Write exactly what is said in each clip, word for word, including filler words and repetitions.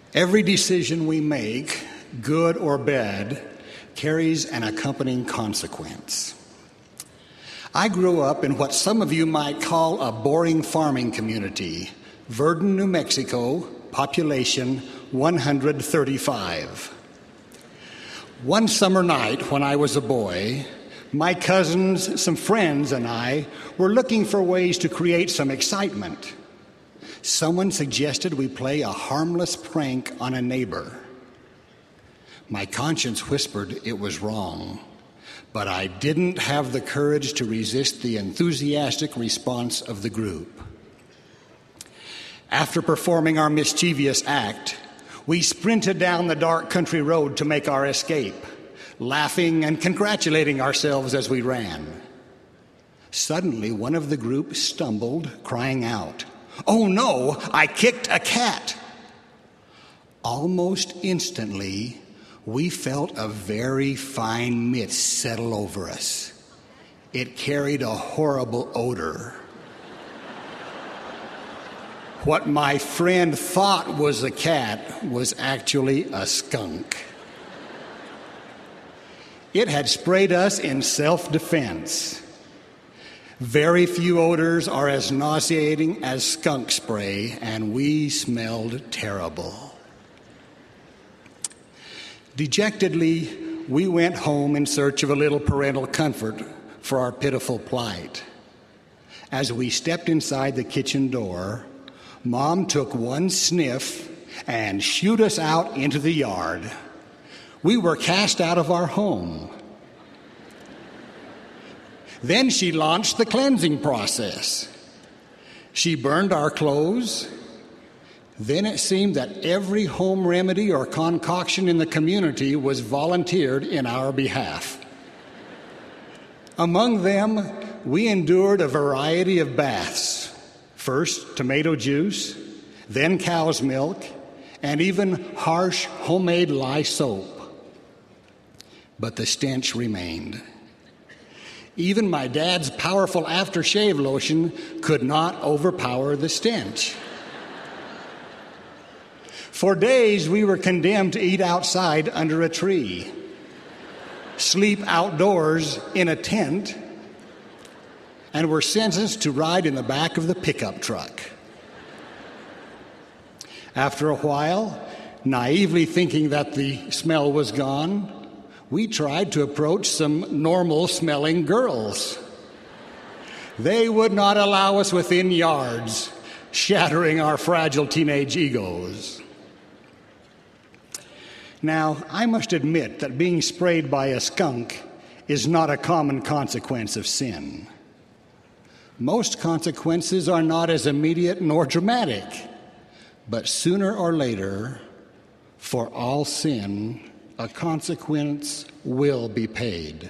Every decision we make, good or bad, carries an accompanying consequence. I grew up in what some of you might call a boring farming community, Verdun, New Mexico, population one hundred thirty-five. One summer night when I was a boy, my cousins, some friends, and I were looking for ways to create some excitement. Someone suggested we play a harmless prank on a neighbor. My conscience whispered it was wrong, but I didn't have the courage to resist the enthusiastic response of the group. After performing our mischievous act, we sprinted down the dark country road to make our escape, laughing and congratulating ourselves as we ran. Suddenly, one of the group stumbled, crying out, "Oh no, I kicked a cat!" Almost instantly, we felt a very fine mist settle over us. It carried a horrible odor. What my friend thought was a cat was actually a skunk. It had sprayed us in self-defense. Very few odors are as nauseating as skunk spray, and we smelled terrible. Dejectedly, we went home in search of a little parental comfort for our pitiful plight. As we stepped inside the kitchen door, Mom took one sniff and shooed us out into the yard. We were cast out of our home. Then she launched the cleansing process. She burned our clothes. Then it seemed that every home remedy or concoction in the community was volunteered in our behalf. Among them, we endured a variety of baths. First, tomato juice, then cow's milk, and even harsh homemade lye soap. But the stench remained. Even my dad's powerful aftershave lotion could not overpower the stench. For days, we were condemned to eat outside under a tree, sleep outdoors in a tent, and were sentenced to ride in the back of the pickup truck. After a while, naively thinking that the smell was gone, we tried to approach some normal-smelling girls. They would not allow us within yards, shattering our fragile teenage egos. Now, I must admit that being sprayed by a skunk is not a common consequence of sin. Most consequences are not as immediate nor dramatic, but sooner or later, for all sin, a consequence will be paid.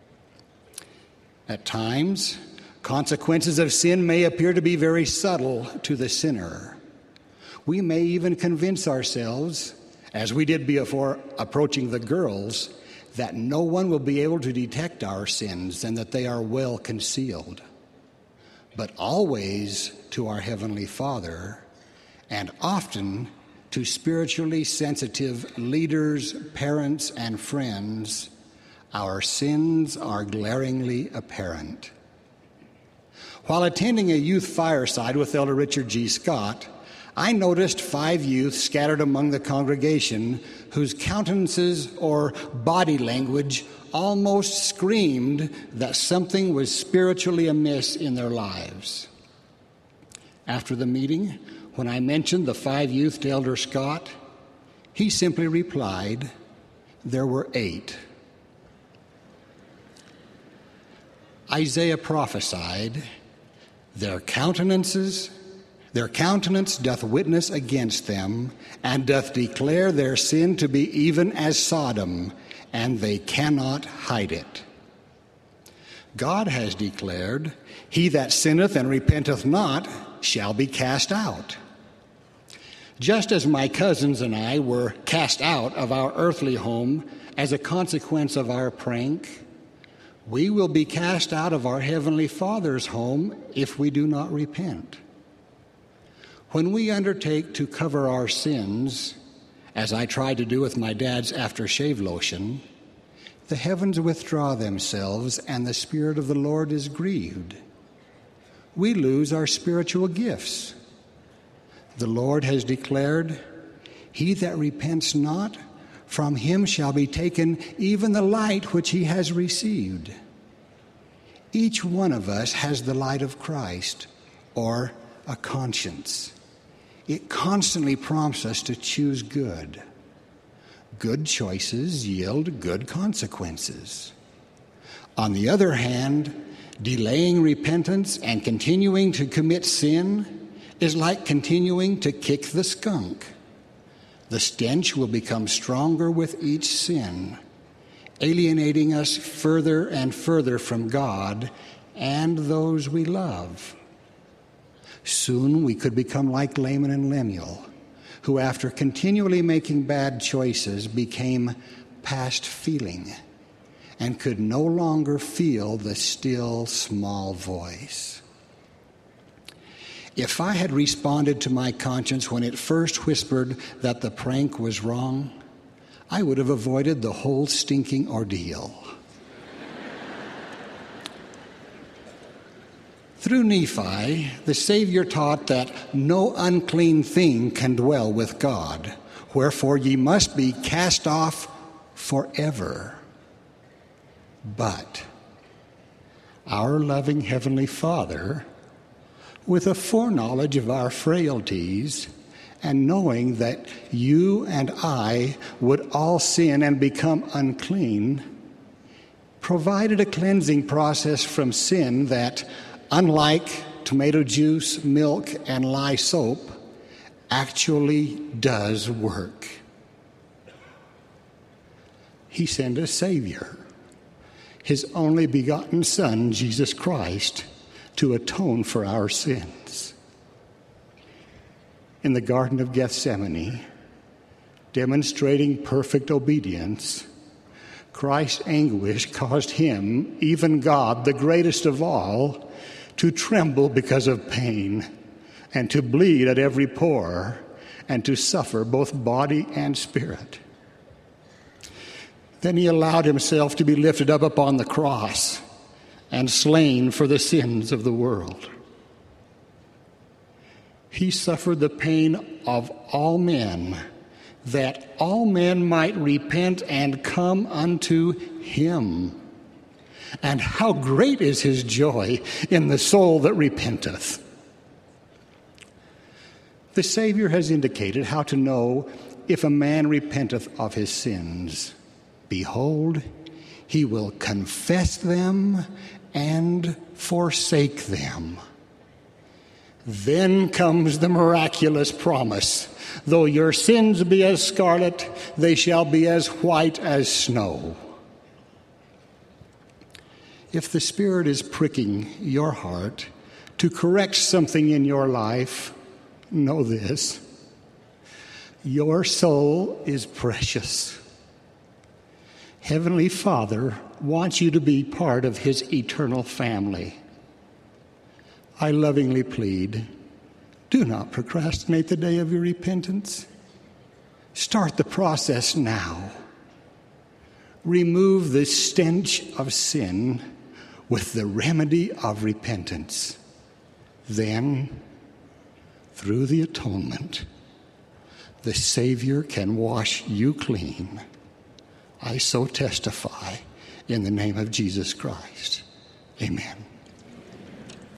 At times, consequences of sin may appear to be very subtle to the sinner. We may even convince ourselves, as we did before approaching the girls, that no one will be able to detect our sins and that they are well concealed. But always to our Heavenly Father, and often to spiritually sensitive leaders, parents, and friends, our sins are glaringly apparent. While attending a youth fireside with Elder Richard G. Scott, I noticed five youth scattered among the congregation whose countenances or body language almost screamed that something was spiritually amiss in their lives. After the meeting, when I mentioned the five youth to Elder Scott, he simply replied, "There were eight." Isaiah prophesied, "Their countenances, their countenance doth witness against them, and doth declare their sin to be even as Sodom, and they cannot hide it." God has declared, "He that sinneth and repenteth not shall be cast out." Just as my cousins and I were cast out of our earthly home as a consequence of our prank, we will be cast out of our Heavenly Father's home if we do not repent. When we undertake to cover our sins, as I tried to do with my dad's aftershave lotion, the heavens withdraw themselves and the Spirit of the Lord is grieved. We lose our spiritual gifts. The Lord has declared, "He that repents not, from him shall be taken even the light which he has received." Each one of us has the light of Christ, or a conscience. It constantly prompts us to choose good. Good choices yield good consequences. On the other hand, delaying repentance and continuing to commit sin is like continuing to kick the skunk. The stench will become stronger with each sin, alienating us further and further from God and those we love. Soon we could become like Laman and Lemuel, who after continually making bad choices became past feeling and could no longer feel the still small voice. If I had responded to my conscience when it first whispered that the prank was wrong, I would have avoided the whole stinking ordeal. Through Nephi, the Savior taught that no unclean thing can dwell with God, wherefore ye must be cast off forever. But our loving Heavenly Father, with a foreknowledge of our frailties, and knowing that you and I would all sin and become unclean, provided a cleansing process from sin that, unlike tomato juice, milk, and lye soap, actually does work. He sent a Savior, His only begotten Son, Jesus Christ, to atone for our sins. In the Garden of Gethsemane, demonstrating perfect obedience, Christ's anguish caused him, even God, the greatest of all, to tremble because of pain, and to bleed at every pore, and to suffer both body and spirit. Then he allowed himself to be lifted up upon the cross and slain for the sins of the world. He suffered the pain of all men, that all men might repent and come unto him. And how great is his joy in the soul that repenteth. The Savior has indicated how to know if a man repenteth of his sins. Behold, he will confess them and forsake them. Then comes the miraculous promise. Though your sins be as scarlet, they shall be as white as snow. If the Spirit is pricking your heart to correct something in your life, know this: your soul is precious. Heavenly Father wants you to be part of His eternal family. I lovingly plead, do not procrastinate the day of your repentance. Start the process now. Remove the stench of sin with the remedy of repentance. Then, through the atonement, the Savior can wash you clean. I so testify in the name of Jesus Christ. Amen.